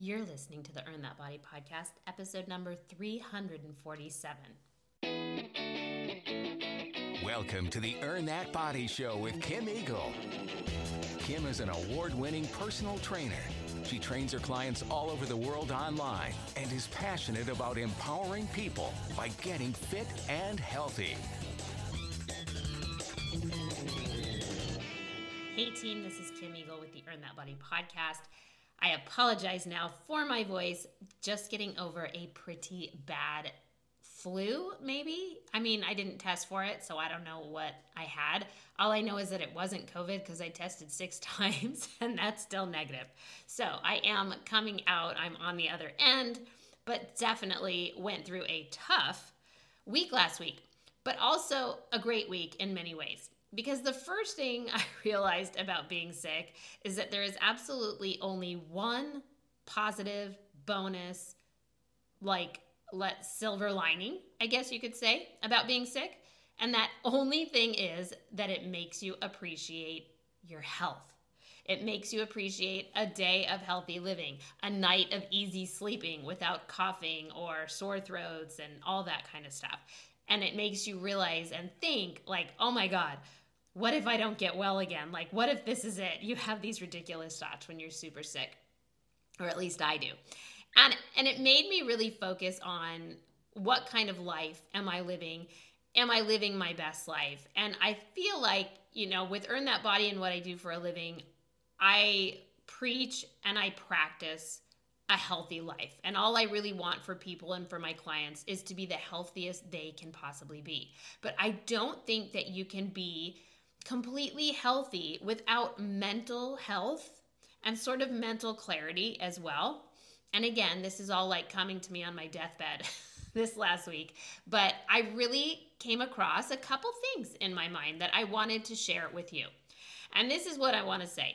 You're listening to the Earn That Body podcast, episode number 347. Welcome to the Earn That Body Show with Kim Eagle. Kim is an award-winning personal trainer. She trains her clients all over the world online and is passionate about empowering people by getting fit and healthy. Hey team, this is Kim Eagle with the Earn That Body podcast. I apologize now for my voice, just getting over a pretty bad flu, maybe? I mean, I didn't test for it, so I don't know what I had. All I know is that it wasn't COVID because I tested 6 times, and that's still negative. So I am coming out. I'm on the other end, but definitely went through a tough week last week, but also a great week in many ways. Because the first thing I realized about being sick is that there is absolutely only one positive bonus, silver lining, I guess you could say, about being sick. And that only thing is that it makes you appreciate your health. It makes you appreciate a day of healthy living, a night of easy sleeping without coughing or sore throats and all that kind of stuff. And it makes you realize and think oh my God, what if I don't get well again? What if this is it? You have these ridiculous thoughts when you're super sick, or at least I do. And it made me really focus on what kind of life am I living? Am I living my best life? And I feel with Earn That Body and what I do for a living, I preach and I practice a healthy life. And all I really want for people and for my clients is to be the healthiest they can possibly be. But I don't think that you can be completely healthy without mental health and sort of mental clarity as well. And again, this is all coming to me on my deathbed this last week, but I really came across a couple things in my mind that I wanted to share with you. And this is what I want to say.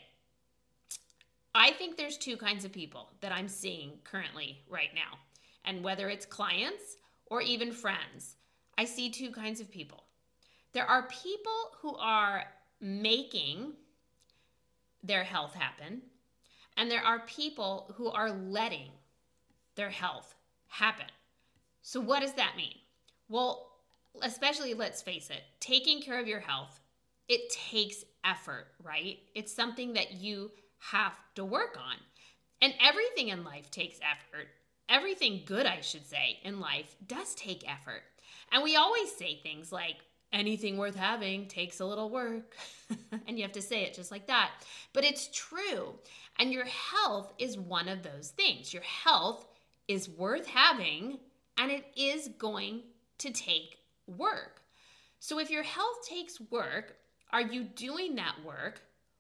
I think there's 2 kinds of people that I'm seeing currently right now. And whether it's clients or even friends, I see 2 kinds of people. There are people who are making their health happen, and there are people who are letting their health happen. So what does that mean? Well, especially, let's face it, taking care of your health, it takes effort, right? It's something that you have to work on. And everything in life takes effort. Everything good, I should say, in life does take effort. And we always say things like, anything worth having takes a little work. And you have to say it just like that. But it's true. And your health is one of those things. Your health is worth having, and it is going to take work. So if your health takes work, are you doing that work,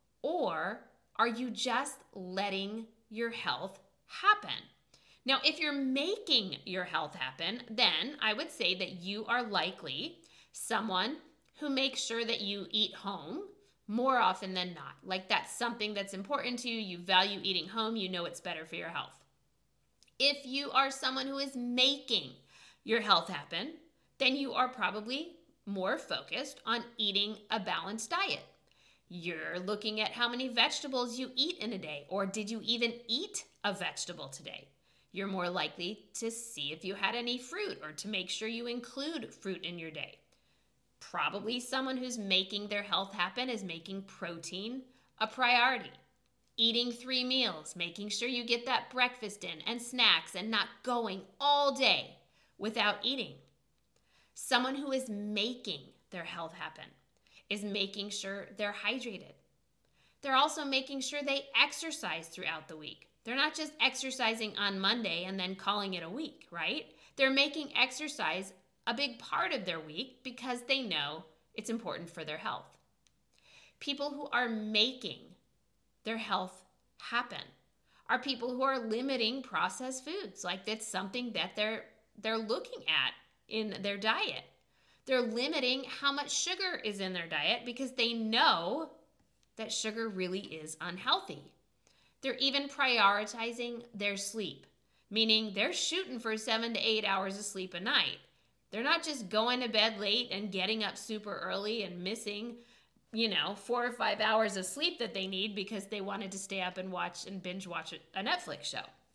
or are you just letting your health happen? Now, if you're making your health happen, then I would say that you are likely someone who makes sure that you eat home more often than not. That's something that's important to you. You value eating home. You know it's better for your health. If you are someone who is making your health happen, then you are probably more focused on eating a balanced diet. You're looking at how many vegetables you eat in a day, or did you even eat a vegetable today? You're more likely to see if you had any fruit, or to make sure you include fruit in your day. Probably someone who's making their health happen is making protein a priority. Eating 3 meals, making sure you get that breakfast in and snacks and not going all day without eating. Someone who is making their health happen is making sure they're hydrated. They're also making sure they exercise throughout the week. They're not just exercising on Monday and then calling it a week, right? They're making exercise a big part of their week because they know it's important for their health. People who are making their health happen are people who are limiting processed foods. That's something that they're looking at in their diet. They're limiting how much sugar is in their diet because they know that sugar really is unhealthy. They're even prioritizing their sleep, meaning they're shooting for 7 to 8 hours of sleep a night. They're not just going to bed late and getting up super early and missing 4 or 5 hours of sleep that they need because they wanted to stay up and binge watch a Netflix show.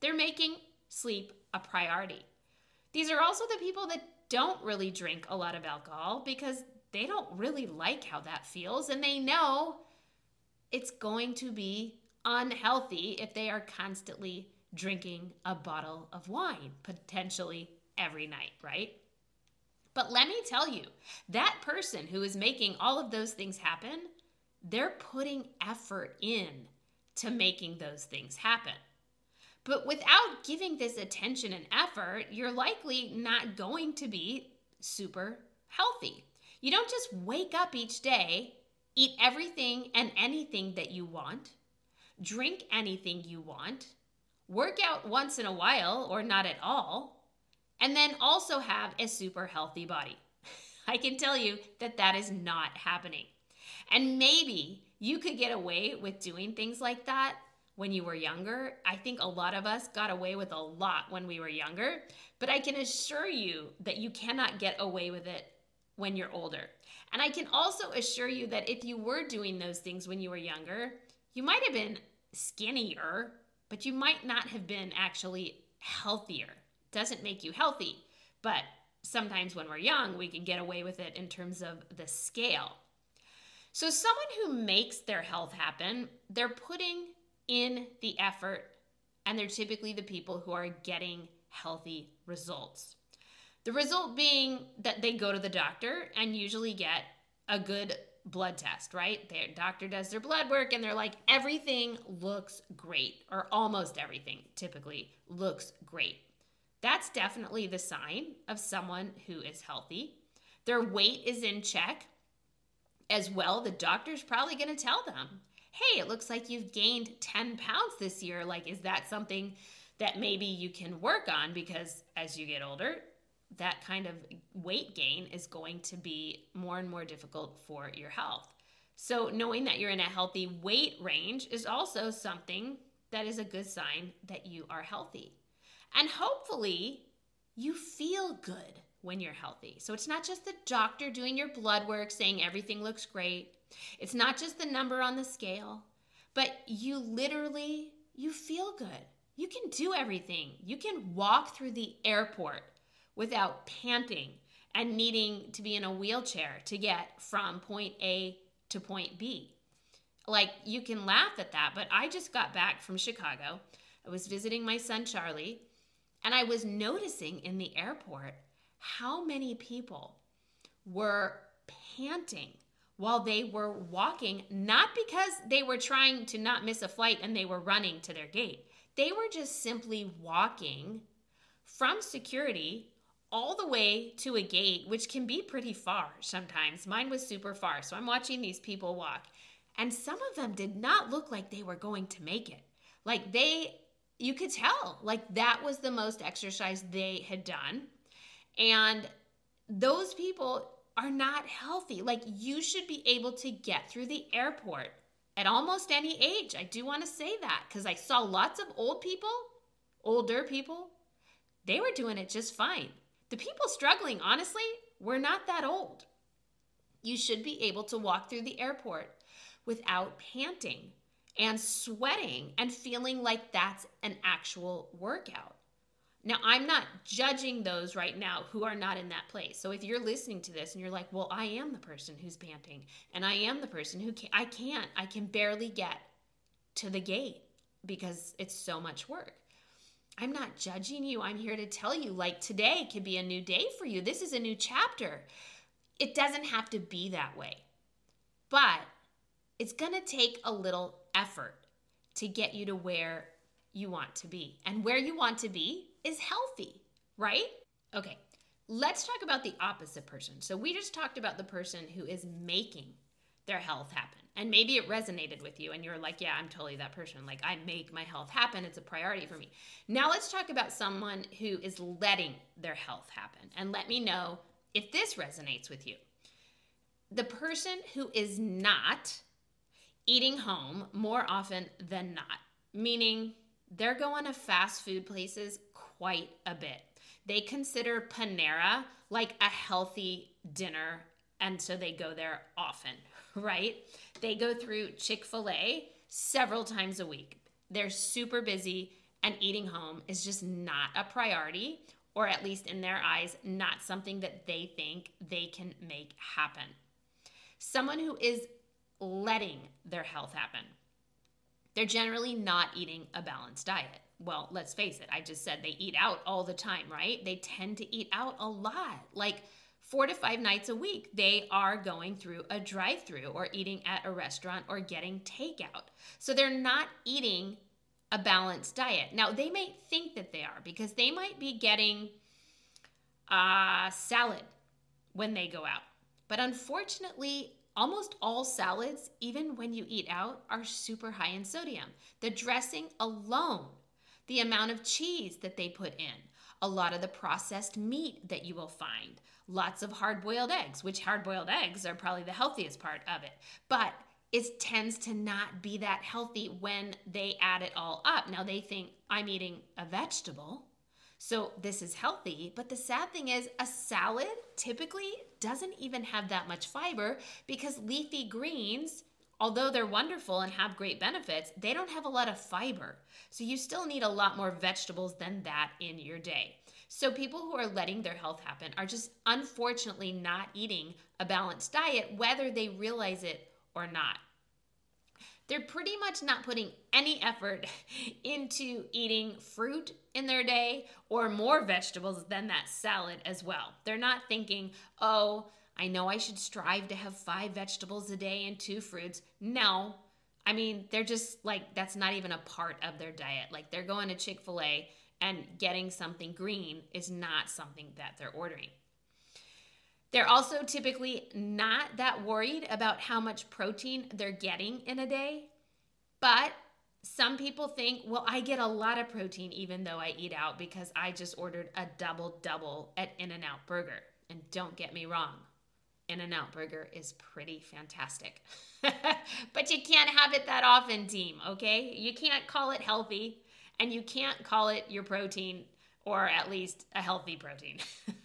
They're making sleep a priority. These are also the people that don't really drink a lot of alcohol because they don't really like how that feels, and they know it's going to be unhealthy if they are constantly drinking a bottle of wine, potentially every night, right? But let me tell you, that person who is making all of those things happen, they're putting effort in to making those things happen. But without giving this attention and effort, you're likely not going to be super healthy. You don't just wake up each day, eat everything and anything that you want, drink anything you want, work out once in a while or not at all, and then also have a super healthy body. I can tell you that that is not happening. And maybe you could get away with doing things like that when you were younger. I think a lot of us got away with a lot when we were younger, but I can assure you that you cannot get away with it when you're older. And I can also assure you that if you were doing those things when you were younger, you might have been skinnier, but you might not have been actually healthier. Doesn't make you healthy, but sometimes when we're young, we can get away with it in terms of the scale. So someone who makes their health happen, they're putting in the effort, and they're typically the people who are getting healthy results. The result being that they go to the doctor and usually get a good blood test, right? Their doctor does their blood work and they're like, everything looks great, or almost everything typically looks great. That's definitely the sign of someone who is healthy. Their weight is in check as well. The doctor's probably going to tell them, hey, it looks like you've gained 10 pounds this year. Like, is that something that maybe you can work on? Because as you get older, that kind of weight gain is going to be more and more difficult for your health. So knowing that you're in a healthy weight range is also something that is a good sign that you are healthy. And hopefully you feel good when you're healthy. So it's not just the doctor doing your blood work saying everything looks great. It's not just the number on the scale, but you feel good. You can do everything. You can walk through the airport without panting and needing to be in a wheelchair to get from point A to point B. Like, you can laugh at that, but I just got back from Chicago. I was visiting my son, Charlie, and I was noticing in the airport how many people were panting while they were walking, not because they were trying to not miss a flight and they were running to their gate. They were just simply walking from security all the way to a gate, which can be pretty far sometimes. Mine was super far. So I'm watching these people walk, and some of them did not look like they were going to make it. Like, you could tell, like, that was the most exercise they had done. And those people are not healthy. Like, you should be able to get through the airport at almost any age. I do want to say that because I saw lots of older people, they were doing it just fine. The people struggling, honestly, were not that old. You should be able to walk through the airport without panting and sweating and feeling like that's an actual workout. Now, I'm not judging those right now who are not in that place. So if you're listening to this and you're like, well, I am the person who's panting, and I am the person who I can barely get to the gate because it's so much work. I'm not judging you. I'm here to tell you, like, today could be a new day for you. This is a new chapter. It doesn't have to be that way. But it's going to take a little effort to get you to where you want to be. And where you want to be is healthy, right? Okay, let's talk about the opposite person. So we just talked about the person who is making their health happen. And maybe it resonated with you and you're like, yeah, I'm totally that person. Like, I make my health happen. It's a priority for me. Now let's talk about someone who is letting their health happen. And let me know if this resonates with you. The person who is not eating home more often than not, meaning they're going to fast food places quite a bit. They consider Panera like a healthy dinner, and so they go there often, right? They go through Chick-fil-A several times a week. They're super busy and eating home is just not a priority, or at least in their eyes, not something that they think they can make happen. Someone who is letting their health happen, they're generally not eating a balanced diet. Well, let's face it, I just said they eat out all the time, right? They tend to eat out a lot, like 4 to 5 nights a week. They are going through a drive-through or eating at a restaurant or getting takeout. So they're not eating a balanced diet. Now, they may think that they are because they might be getting salad when they go out. But unfortunately, almost all salads, even when you eat out, are super high in sodium. The dressing alone, the amount of cheese that they put in, a lot of the processed meat that you will find, lots of hard-boiled eggs, which hard-boiled eggs are probably the healthiest part of it. But it tends to not be that healthy when they add it all up. Now they think, I'm eating a vegetable, so this is healthy. But the sad thing is, a salad typically doesn't even have that much fiber because leafy greens, although they're wonderful and have great benefits, they don't have a lot of fiber. So you still need a lot more vegetables than that in your day. So people who are letting their health happen are just unfortunately not eating a balanced diet, whether they realize it or not. They're pretty much not putting any effort into eating fruit in their day or more vegetables than that salad as well. They're not thinking, oh, I know I should strive to have 5 vegetables a day and 2 fruits. No, I mean, they're just like, that's not even a part of their diet. Like they're going to Chick-fil-A and getting something green is not something that they're ordering. They're also typically not that worried about how much protein they're getting in a day. But some people think, well, I get a lot of protein even though I eat out because I just ordered a double at In-N-Out Burger. And don't get me wrong, In-N-Out Burger is pretty fantastic. But you can't have it that often, team, okay? You can't call it healthy, and you can't call it your protein, or at least a healthy protein.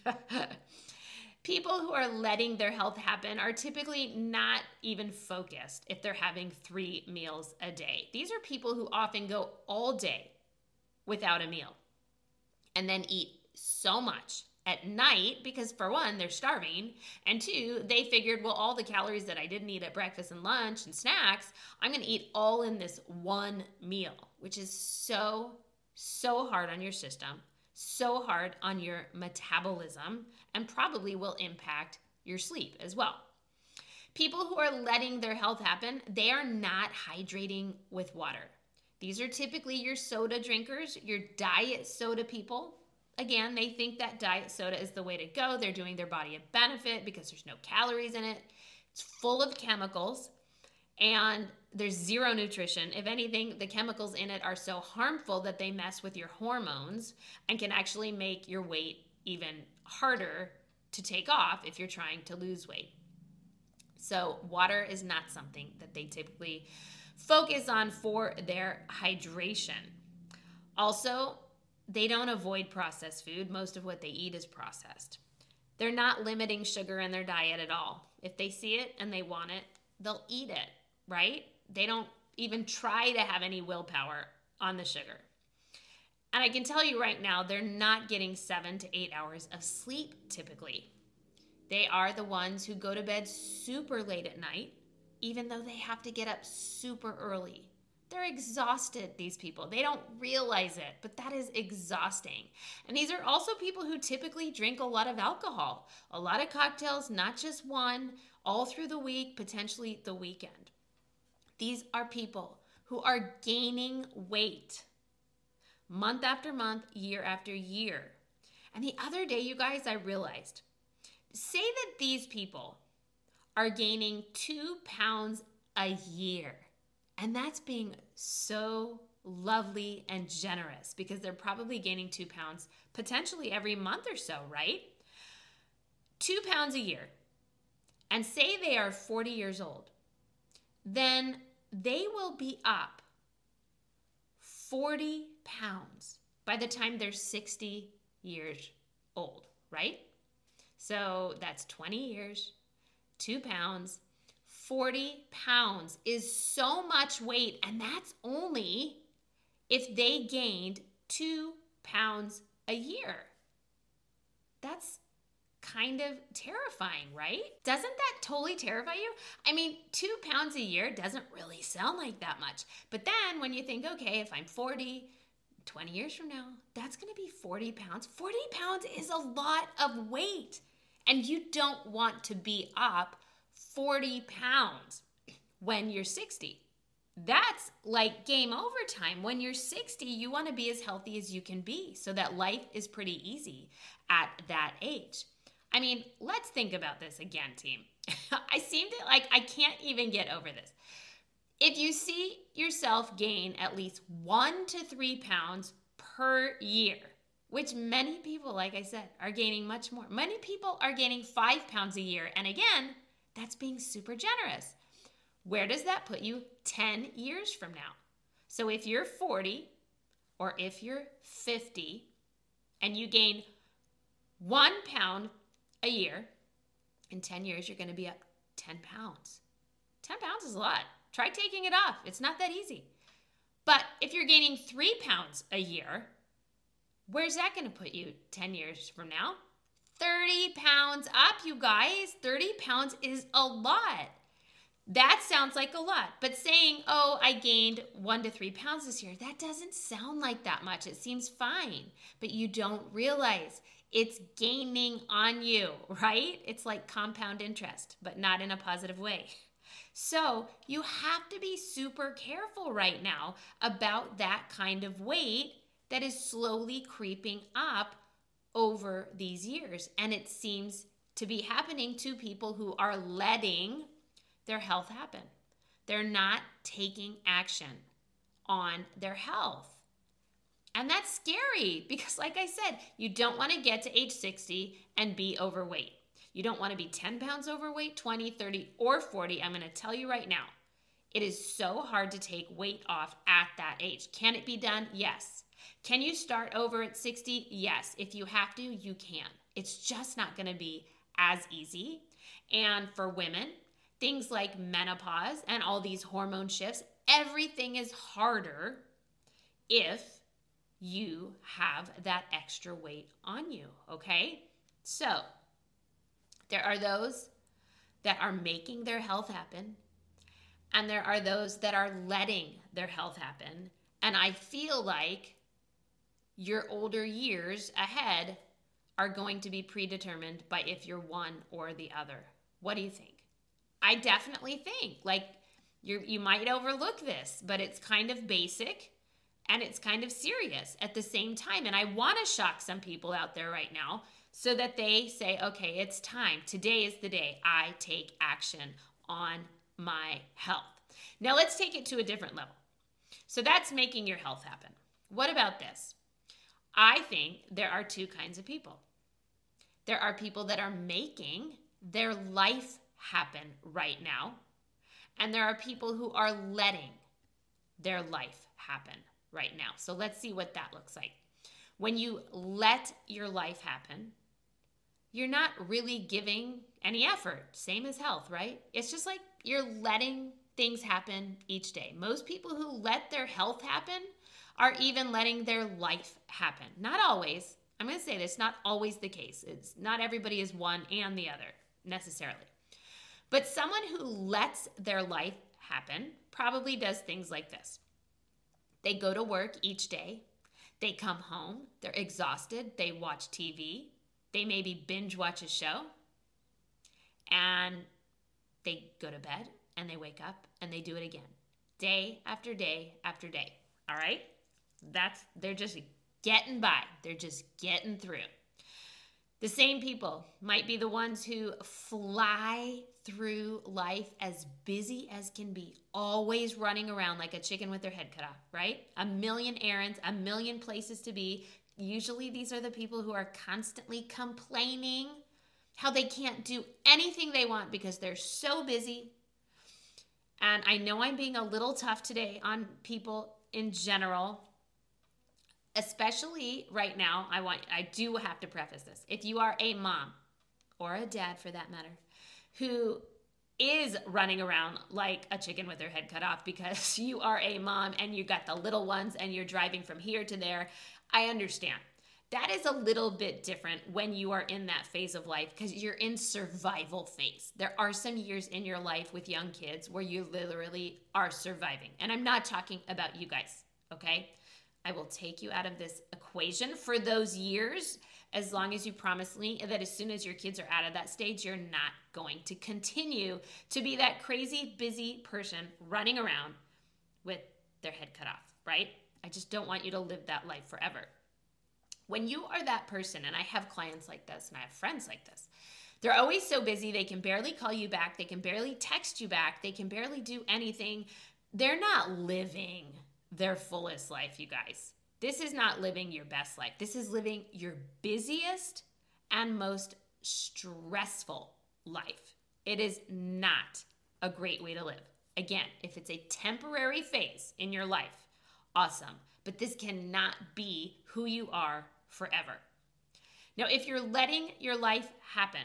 People who are letting their health happen are typically not even focused if they're having 3 meals a day. These are people who often go all day without a meal and then eat so much at night because, for one, they're starving, and 2, they figured, well, all the calories that I didn't eat at breakfast and lunch and snacks, I'm going to eat all in this one meal, which is so hard on your system, so hard on your metabolism, and probably will impact your sleep as well. People who are letting their health happen, they are not hydrating with water. These are typically your soda drinkers, your diet soda people. Again, they think that diet soda is the way to go. They're doing their body a benefit because there's no calories in it. It's full of chemicals and there's zero nutrition. If anything, the chemicals in it are so harmful that they mess with your hormones and can actually make your weight even harder to take off if you're trying to lose weight. So water is not something that they typically focus on for their hydration. Also, they don't avoid processed food. Most of what they eat is processed. They're not limiting sugar in their diet at all. If they see it and they want it, they'll eat it, right? They don't even try to have any willpower on the sugar. And I can tell you right now, they're not getting 7 to 8 hours of sleep typically. They are the ones who go to bed super late at night, even though they have to get up super early. They're exhausted, these people. They don't realize it, but that is exhausting. And these are also people who typically drink a lot of alcohol, a lot of cocktails, not just one, all through the week, potentially the weekend. These are people who are gaining weight month after month, year after year. And the other day, you guys, I realized, say that these people are gaining 2 pounds a year. And that's being so lovely and generous because they're probably gaining 2 pounds potentially every month or so, right? 2 pounds a year. And say they are 40 years old. Then they will be up 40 pounds by the time they're 60 years old, right? So that's 20 years, 2 pounds. 40 pounds is so much weight, and that's only if they gained 2 pounds a year. That's kind of terrifying, right? Doesn't that totally terrify you? I mean, 2 pounds a year doesn't really sound like that much. But then when you think, okay, if I'm 40, 20 years from now, that's going to be 40 pounds. 40 pounds is a lot of weight. And you don't want to be up 40 pounds when you're 60. That's like game over time. When you're 60, you want to be as healthy as you can be so that life is pretty easy at that age. I mean, let's think about this again, team. I can't even get over this. If you see yourself gain at least 1 to 3 pounds per year, which many people, like I said, are gaining much more. Many people are gaining 5 pounds a year. And again, that's being super generous. Where does that put you 10 years from now? So if you're 40 or if you're 50 and you gain 1 pound a year, in 10 years, you're going to be up 10 pounds. 10 pounds is a lot. Try taking it off. It's not that easy. But if you're gaining 3 pounds a year, where's that going to put you 10 years from now? 30 pounds up, you guys. 30 pounds is a lot. That sounds like a lot. But saying, oh, I gained 1 to 3 pounds this year, that doesn't sound like that much. It seems fine. But you don't realize it's gaining on you, right? It's like compound interest, but not in a positive way. So you have to be super careful right now about that kind of weight that is slowly creeping up over these years. And it seems to be happening to people who are letting their health happen. They're not taking action on their health. And that's scary because, like I said, you don't want to get to age 60 and be overweight. You don't want to be 10 pounds overweight, 20, 30, or 40. I'm going to tell you right now, it is so hard to take weight off at that age. Can it be done? Yes. Can you start over at 60? Yes. If you have to, you can. It's just not going to be as easy. And for women, things like menopause and all these hormone shifts, everything is harder if you have that extra weight on you, okay? So there are those that are making their health happen, and there are those that are letting their health happen. And I feel like your older years ahead are going to be predetermined by if you're one or the other. What do you think? I definitely think like you might overlook this, but it's kind of basic and it's kind of serious at the same time. And I want to shock some people out there right now so that they say, okay, it's time. Today is the day I take action on my health. Now let's take it to a different level. So that's making your health happen. What about this? I think there are two kinds of people. There are people that are making their life happen right now, and there are people who are letting their life happen right now. So let's see what that looks like. When you let your life happen, you're not really giving any effort. Same as health, right? It's just like you're letting things happen each day. Most people who let their health happen are even letting their life happen. Not always. I'm going to say this, not always the case. It's not everybody is one and the other necessarily. But someone who lets their life happen probably does things like this. They go to work each day. They come home. They're exhausted. They watch TV. They maybe binge watch a show. And they go to bed and they wake up and they do it again. Day after day after day. All right? They're just getting by. They're just getting through. The same people might be the ones who fly through life as busy as can be, always running around like a chicken with their head cut off, right? A million errands, a million places to be. Usually these are the people who are constantly complaining how they can't do anything they want because they're so busy. And I know I'm being a little tough today on people in general, especially right now. I do have to preface this. If you are a mom or a dad for that matter, who is running around like a chicken with their head cut off because you are a mom and you got the little ones and you're driving from here to there, I understand. That is a little bit different when you are in that phase of life because you're in survival phase. There are some years in your life with young kids where you literally are surviving. And I'm not talking about you guys, okay? I will take you out of this equation for those years as long as you promise me that as soon as your kids are out of that stage, you're not going to continue to be that crazy, busy person running around with their head cut off, right? I just don't want you to live that life forever. When you are that person, and I have clients like this and I have friends like this, they're always so busy, they can barely call you back, they can barely text you back, they can barely do anything. They're not living their fullest life, you guys. This is not living your best life. This is living your busiest and most stressful life. It is not a great way to live. Again, if it's a temporary phase in your life, awesome. But this cannot be who you are forever. Now, if you're letting your life happen,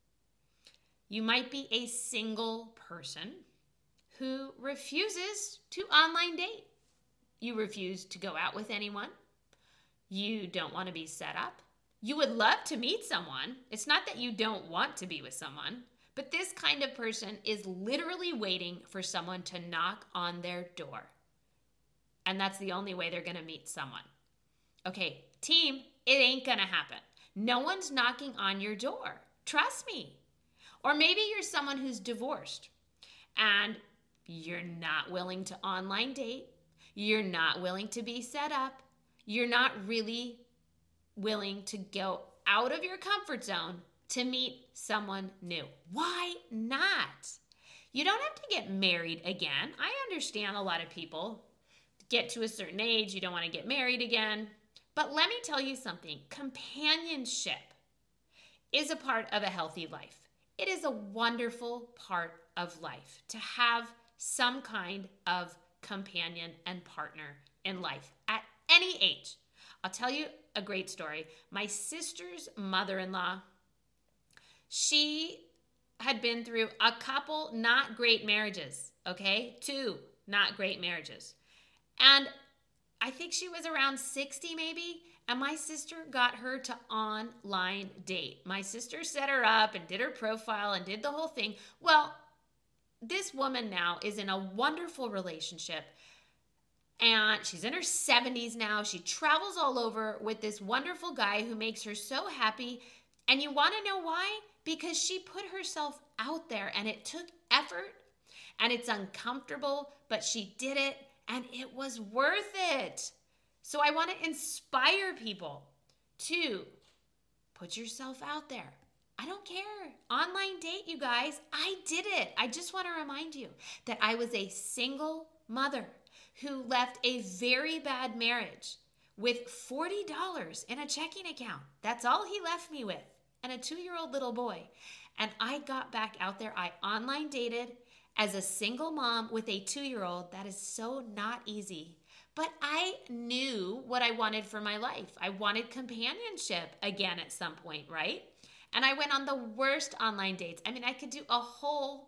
you might be a single person who refuses to online date. You refuse to go out with anyone. You don't want to be set up. You would love to meet someone. It's not that you don't want to be with someone, but this kind of person is literally waiting for someone to knock on their door. And that's the only way they're going to meet someone. Okay, team, it ain't going to happen. No one's knocking on your door. Trust me. Or maybe you're someone who's divorced and you're not willing to online date. You're not willing to be set up. You're not really willing to go out of your comfort zone to meet someone new. Why not? You don't have to get married again. I understand a lot of people get to a certain age, you don't want to get married again. But let me tell you something. Companionship is a part of a healthy life. It is a wonderful part of life to have some kind of companion and partner in life at any age. I'll tell you a great story. My sister's mother-in-law, she had been through a couple not great marriages, okay? 2 not great marriages. And I think she was around 60 maybe, and my sister got her to online date. My sister set her up and did her profile and did the whole thing. Well, this woman now is in a wonderful relationship, and she's in her 70s now. She travels all over with this wonderful guy who makes her so happy. And you want to know why? Because she put herself out there, and it took effort, and it's uncomfortable, but she did it, and it was worth it. So I want to inspire people to put yourself out there. I don't care. Online date, you guys. I did it. I just want to remind you that I was a single mother who left a very bad marriage with $40 in a checking account. That's all he left me with, and a 2-year-old little boy. And I got back out there. I online dated as a single mom with a 2-year-old. That is so not easy. But I knew what I wanted for my life. I wanted companionship again at some point, right? And I went on the worst online dates. I mean, I could do a whole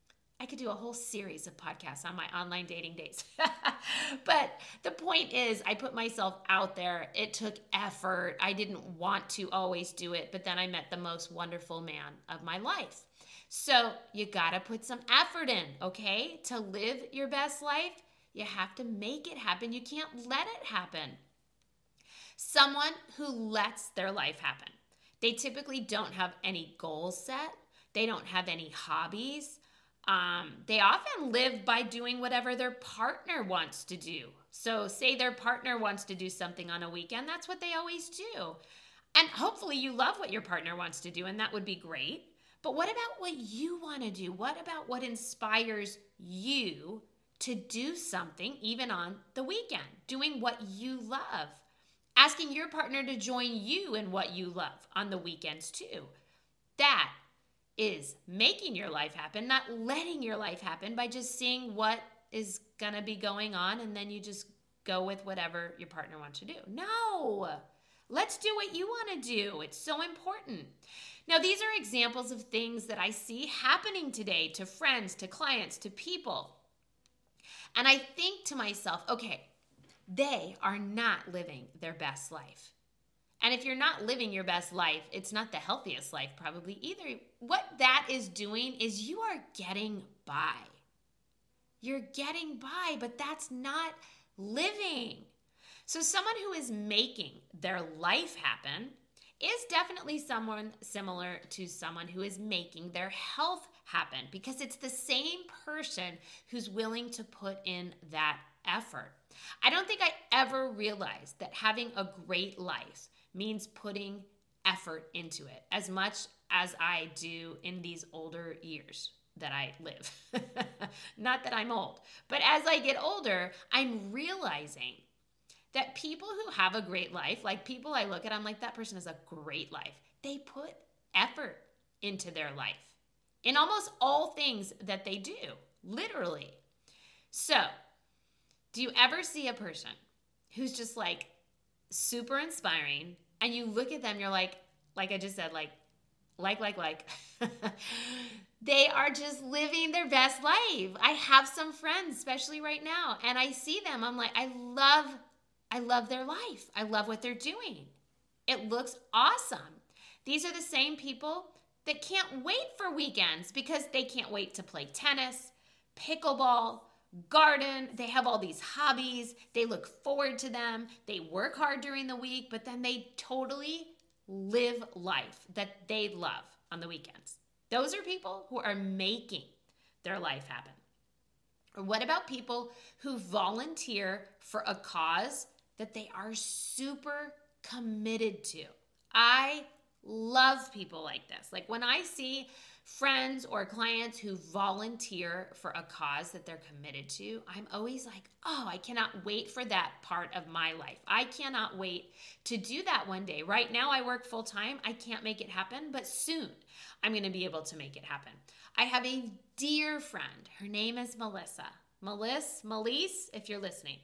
series of podcasts on my online dating dates. But the point is, I put myself out there. It took effort. I didn't want to always do it, but then I met the most wonderful man of my life. So you got to put some effort in, okay? To live your best life, you have to make it happen. You can't let it happen. Someone who lets their life happen, they typically don't have any goals set. They don't have any hobbies. They often live by doing whatever their partner wants to do. So say their partner wants to do something on a weekend, that's what they always do. And hopefully you love what your partner wants to do, and that would be great. But what about what you want to do? What about what inspires you to do something even on the weekend? Doing what you love. Asking your partner to join you in what you love on the weekends too. That is making your life happen, not letting your life happen by just seeing what is going to be going on and then you just go with whatever your partner wants to do. No, let's do what you want to do. It's so important. Now, these are examples of things that I see happening today to friends, to clients, to people. And I think to myself, okay, they are not living their best life. And if you're not living your best life, it's not the healthiest life probably either. What that is doing is you are getting by. You're getting by, but that's not living. So someone who is making their life happen is definitely someone similar to someone who is making their health happen, because it's the same person who's willing to put in that effort. I don't think I ever realized that having a great life means putting effort into it as much as I do in these older years that I live. Not that I'm old, but as I get older, I'm realizing that people who have a great life, like people I look at, I'm like, that person has a great life. They put effort into their life in almost all things that they do, literally. So, do you ever see a person who's just like super inspiring and you look at them, you're like I just said, like, they are just living their best life. I have some friends, especially right now, and I see them. I'm like, I love their life. I love what they're doing. It looks awesome. These are the same people that can't wait for weekends because they can't wait to play tennis, pickleball, garden. They have all these hobbies. They look forward to them. They work hard during the week, but then they totally live life that they love on the weekends. Those are people who are making their life happen. Or what about people who volunteer for a cause that they are super committed to? I love people like this. Like when I see friends or clients who volunteer for a cause that they're committed to, I'm always like, oh, I cannot wait for that part of my life. I cannot wait to do that one day. Right now I work full time. I can't make it happen, but soon I'm going to be able to make it happen. I have a dear friend. Her name is Melissa. Melise, if you're listening.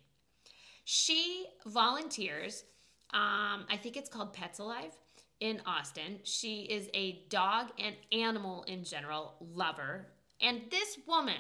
She volunteers, I think it's called Pets Alive in Austin. She is a dog and animal in general lover. And this woman,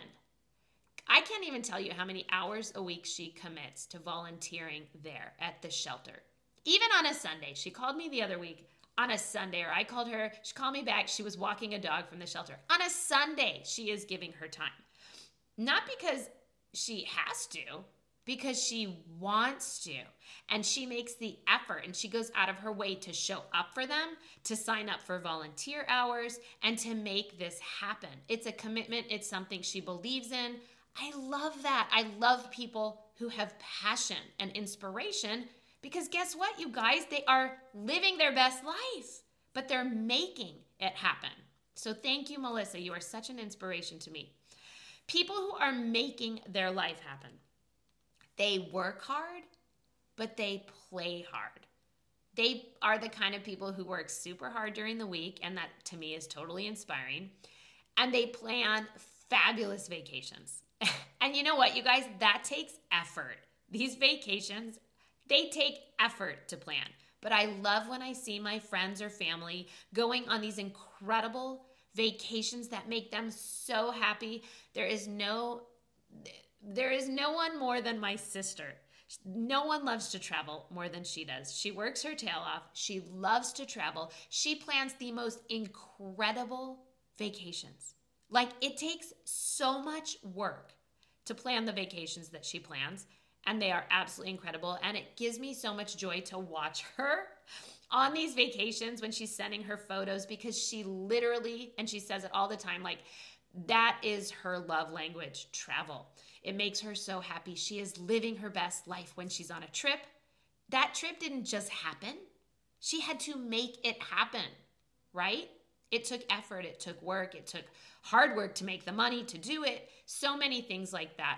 I can't even tell you how many hours a week she commits to volunteering there at the shelter. Even on a Sunday. She called me the other week on a Sunday, or I called her. She called me back. She was walking a dog from the shelter. On a Sunday, she is giving her time. Not because she has to, because she wants to, and she makes the effort, and she goes out of her way to show up for them, to sign up for volunteer hours, and to make this happen. It's a commitment. It's something she believes in. I love that. I love people who have passion and inspiration, because guess what, you guys? They are living their best life, but they're making it happen. So thank you, Melissa. You are such an inspiration to me. People who are making their life happen. They work hard, but they play hard. They are the kind of people who work super hard during the week, and that to me is totally inspiring. And they plan fabulous vacations. And you know what, you guys? That takes effort. These vacations, they take effort to plan. But I love when I see my friends or family going on these incredible vacations that make them so happy. There is no one more than my sister. No one loves to travel more than she does. She works her tail off. She loves to travel. She plans the most incredible vacations. Like, it takes so much work to plan the vacations that she plans, and they are absolutely incredible. And it gives me so much joy to watch her on these vacations when she's sending her photos, because she literally, and she says it all the time, like, that is her love language, travel. It makes her so happy. She is living her best life when she's on a trip. That trip didn't just happen. She had to make it happen, right? It took effort. It took work. It took hard work to make the money to do it. So many things like that.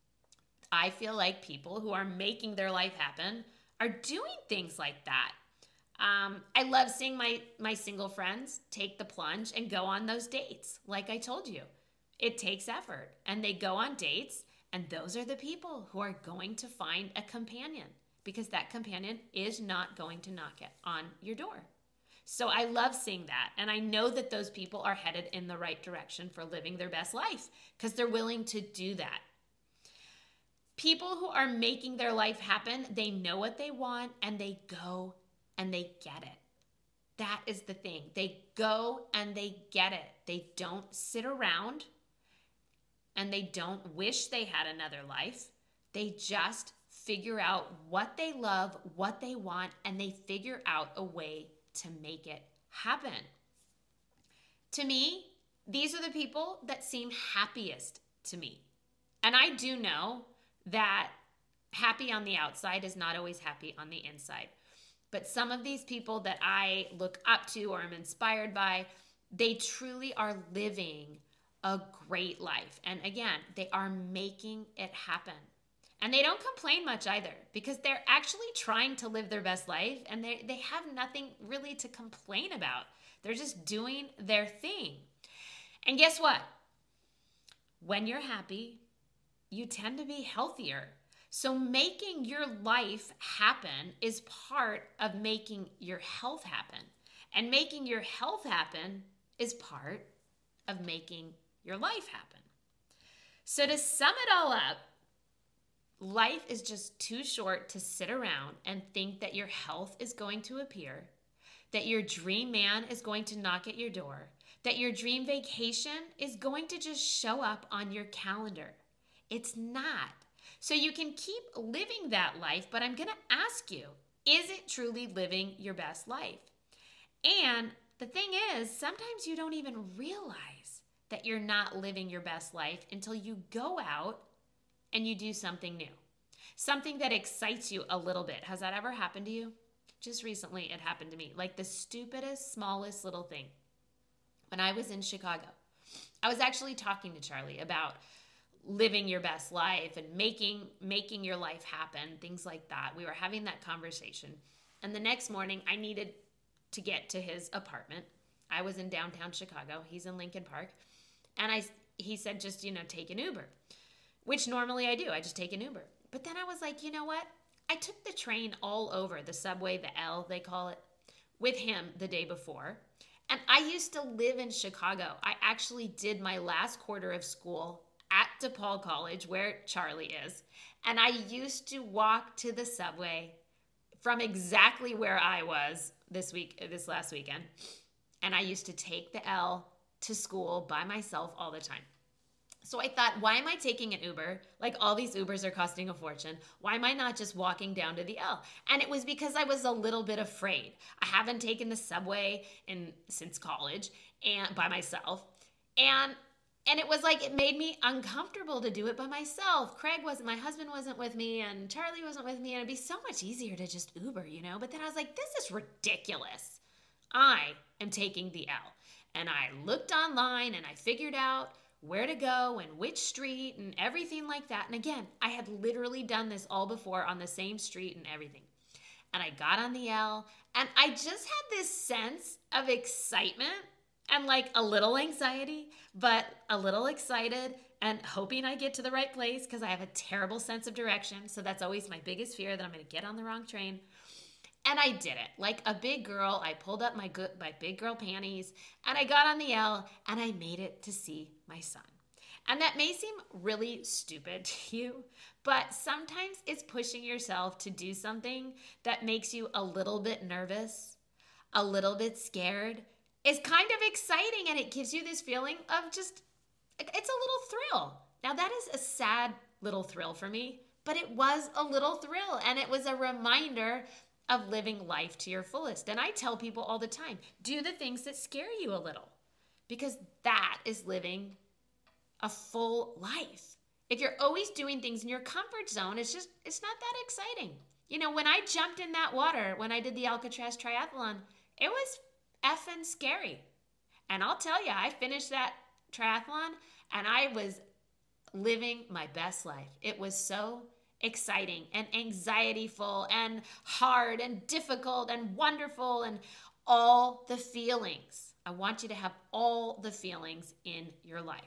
I feel like people who are making their life happen are doing things like that. I love seeing my single friends take the plunge and go on those dates. Like I told you, it takes effort, and they go on dates, and those are the people who are going to find a companion, because that companion is not going to knock it on your door. So I love seeing that, and I know that those people are headed in the right direction for living their best life, because they're willing to do that. People who are making their life happen, they know what they want and they go and they get it. That is the thing. They go and they get it. They don't sit around and they don't wish they had another life. They just figure out what they love, what they want, and they figure out a way to make it happen. To me, these are the people that seem happiest to me. And I do know that happy on the outside is not always happy on the inside. But some of these people that I look up to or am inspired by, they truly are living a great life. And again, they are making it happen. And they don't complain much either, because they're actually trying to live their best life and they have nothing really to complain about. They're just doing their thing. And guess what? When you're happy, you tend to be healthier. So making your life happen is part of making your health happen. And making your health happen is part of making your life happen. So to sum it all up, life is just too short to sit around and think that your health is going to appear, that your dream man is going to knock at your door, that your dream vacation is going to just show up on your calendar. It's not. So you can keep living that life, but I'm going to ask you, is it truly living your best life? And the thing is, sometimes you don't even realize that you're not living your best life until you go out and you do something new, something that excites you a little bit. Has that ever happened to you? Just recently, it happened to me, like the stupidest, smallest little thing. When I was in Chicago, I was actually talking to Charlie about living your best life and making your life happen, things like that. We were having that conversation. And the next morning, I needed to get to his apartment. I was in downtown Chicago. He's in Lincoln Park. And he said, just, take an Uber, which normally I do. I just take an Uber. But then I was like, you know what? I took the train all over, the subway, the L, they call it, with him the day before. And I used to live in Chicago. I actually did my last quarter of school at DePaul College, where Charlie is. And I used to walk to the subway from exactly where I was this last weekend. And I used to take the L to school by myself all the time. So I thought, why am I taking an Uber? Like, all these Ubers are costing a fortune. Why am I not just walking down to the L? And it was because I was a little bit afraid. I haven't taken the subway since college and by myself. And it was like, it made me uncomfortable to do it by myself. My husband wasn't with me, and Charlie wasn't with me, and it'd be so much easier to just Uber, But then I was like, this is ridiculous. I am taking the L. And I looked online and I figured out where to go and which street and everything like that. And again, I had literally done this all before on the same street and everything. And I got on the L, and I just had this sense of excitement and like a little anxiety, but a little excited and hoping I get to the right place, because I have a terrible sense of direction. So that's always my biggest fear, that I'm going to get on the wrong train. And I did it. Like a big girl, I pulled up my big girl panties, and I got on the L, and I made it to see my son. And that may seem really stupid to you, but sometimes it's pushing yourself to do something that makes you a little bit nervous, a little bit scared. It's kind of exciting, and it gives you this feeling of just, it's a little thrill. Now, that is a sad little thrill for me, but it was a little thrill, and it was a reminder of living life to your fullest. And I tell people all the time, do the things that scare you a little, because that is living a full life. If you're always doing things in your comfort zone, it's not that exciting. When I jumped in that water, when I did the Alcatraz triathlon, it was effing scary. And I'll tell you, I finished that triathlon and I was living my best life. It was so exciting and anxiety-full and hard and difficult and wonderful, and all the feelings. I want you to have all the feelings in your life.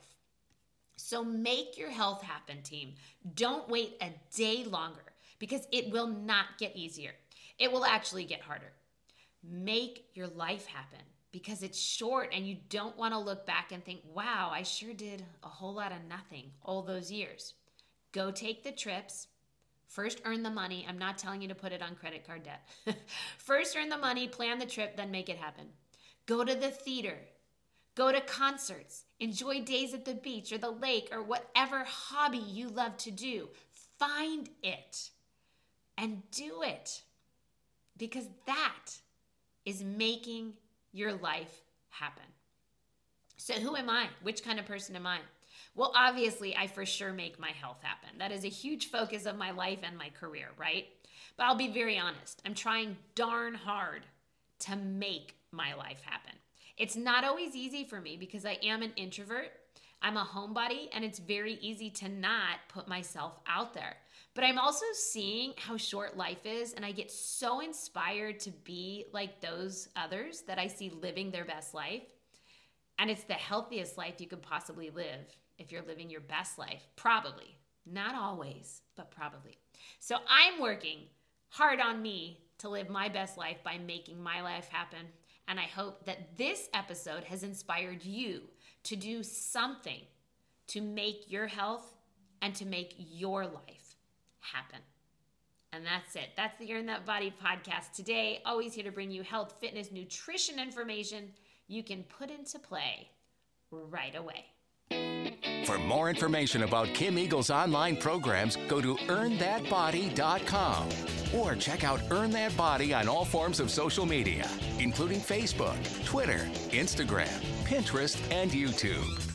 So make your health happen, team. Don't wait a day longer, because it will not get easier. It will actually get harder. Make your life happen, because it's short and you don't want to look back and think, wow, I sure did a whole lot of nothing all those years. Go take the trips. First, earn the money. I'm not telling you to put it on credit card debt. First, earn the money, plan the trip, then make it happen. Go to the theater. Go to concerts. Enjoy days at the beach or the lake or whatever hobby you love to do. Find it and do it, because that is making your life happen. So who am I? Which kind of person am I? Well, obviously, I for sure make my health happen. That is a huge focus of my life and my career, right? But I'll be very honest. I'm trying darn hard to make my life happen. It's not always easy for me because I am an introvert. I'm a homebody, and it's very easy to not put myself out there. But I'm also seeing how short life is, and I get so inspired to be like those others that I see living their best life. And it's the healthiest life you could possibly live if you're living your best life. Probably. Not always, but probably. So I'm working hard on me to live my best life by making my life happen. And I hope that this episode has inspired you to do something to make your health and to make your life happen. And that's it. That's the Earn That Body podcast today. Always here to bring you health, fitness, nutrition information you can put into play right away. For more information about Kim Eagle's online programs, go to earnthatbody.com or check out Earn That Body on all forms of social media, including Facebook, Twitter, Instagram, Pinterest, and YouTube.